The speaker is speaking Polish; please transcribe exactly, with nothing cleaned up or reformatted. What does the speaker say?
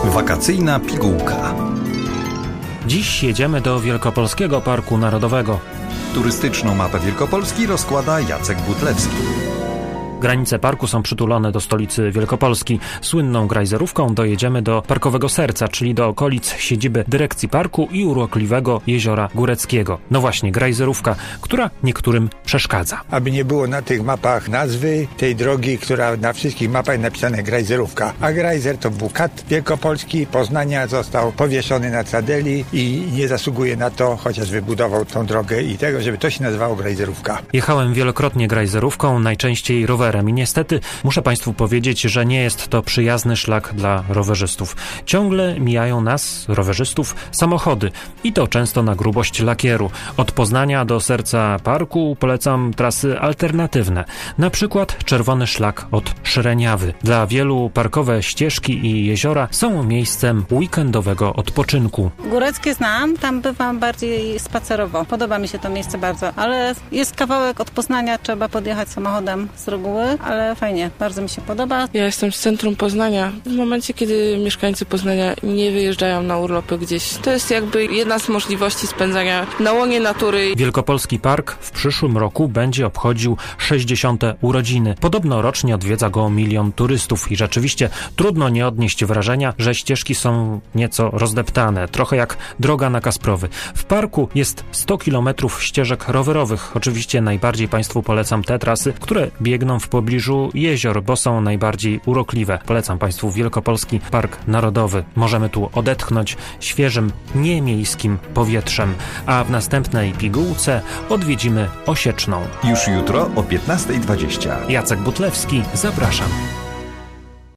Wakacyjna pigułka. Dziś jedziemy do Wielkopolskiego Parku Narodowego. Turystyczną mapę Wielkopolski rozkłada Jacek Butlewski. Granice parku są przytulone do stolicy Wielkopolski. Słynną grajzerówką dojedziemy do parkowego serca, czyli do okolic siedziby dyrekcji parku i urokliwego Jeziora Góreckiego. No właśnie, grajzerówka, która niektórym przeszkadza. Aby nie było na tych mapach nazwy tej drogi, która na wszystkich mapach napisane grajzerówka. A grajzer to był kat wielkopolski, Poznania, został powieszony na Cadeli i nie zasługuje na to, chociaż wybudował tą drogę i tego, żeby to się nazywało grajzerówka. Jechałem wielokrotnie grajzerówką, najczęściej rowerem. I niestety muszę Państwu powiedzieć, że nie jest to przyjazny szlak dla rowerzystów. Ciągle mijają nas, rowerzystów, samochody i to często na grubość lakieru. Od Poznania do serca parku polecam trasy alternatywne. Na przykład czerwony szlak od Szreniawy. Dla wielu parkowe ścieżki i jeziora są miejscem weekendowego odpoczynku. Góreckie znam, tam bywam bardziej spacerowo. Podoba mi się to miejsce bardzo, ale jest kawałek od Poznania, trzeba podjechać samochodem z reguły. Ale fajnie, bardzo mi się podoba. Ja jestem z centrum Poznania. W momencie, kiedy mieszkańcy Poznania nie wyjeżdżają na urlopy gdzieś, to jest jakby jedna z możliwości spędzania na łonie natury. Wielkopolski Park w przyszłym roku będzie obchodził sześćdziesiąte urodziny. Podobno rocznie odwiedza go milion turystów i rzeczywiście trudno nie odnieść wrażenia, że ścieżki są nieco rozdeptane, trochę jak droga na Kasprowy. W parku jest sto kilometrów ścieżek rowerowych. Oczywiście najbardziej Państwu polecam te trasy, które biegną w pobliżu jezior, bo są najbardziej urokliwe. Polecam Państwu Wielkopolski Park Narodowy. Możemy tu odetchnąć świeżym, niemiejskim powietrzem. A w następnej pigułce odwiedzimy Osieczną. Już jutro o piętnasta dwadzieścia. Jacek Butlewski, zapraszam.